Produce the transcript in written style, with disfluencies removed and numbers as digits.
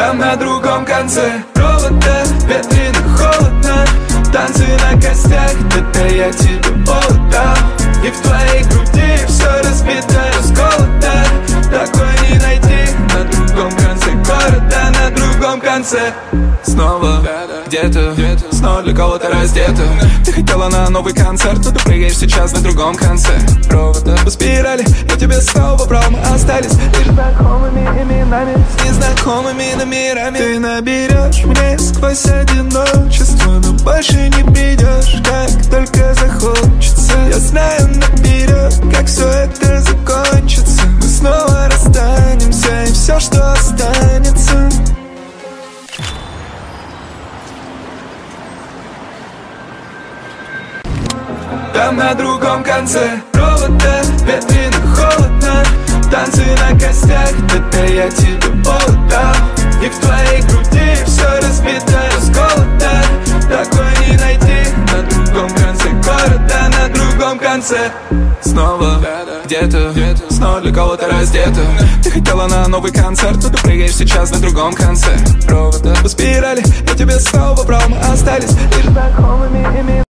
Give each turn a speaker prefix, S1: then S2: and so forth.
S1: Там на другом конце провода, ветрено, холодно. Танцы на костях, это я тебе отдал. И в твоей груди все разбито, расколото. Такой не найти на другом конце города, на другом конце. Снова где-то, снова для кого-то раздета. Ты хотела на новый концерт, но ты прыгаешь сейчас на другом конце провода. По спирали, я тебе снова брал, мы остались лишь знакомыми именами, с незнакомыми номерами. Ты наберешь мне сквозь одиночество, но больше не придешь, как только захочется. Я знаю наперед, как все это закончится. Мы снова расстанемся, и все, что останется. Там на другом конце провода, ветрено, холодно. Танцы на костях, это я тебе отдал. И в твоей груди все разбито, расколото. Такой не найти на другом конце города, на другом конце. Снова где-то, снова для кого-то раздета. Ты хотела на новый концерт, но ты прыгаешь сейчас на другом конце провода. По спирали, я тебе снова брал, мы остались лишь знакомыми именами.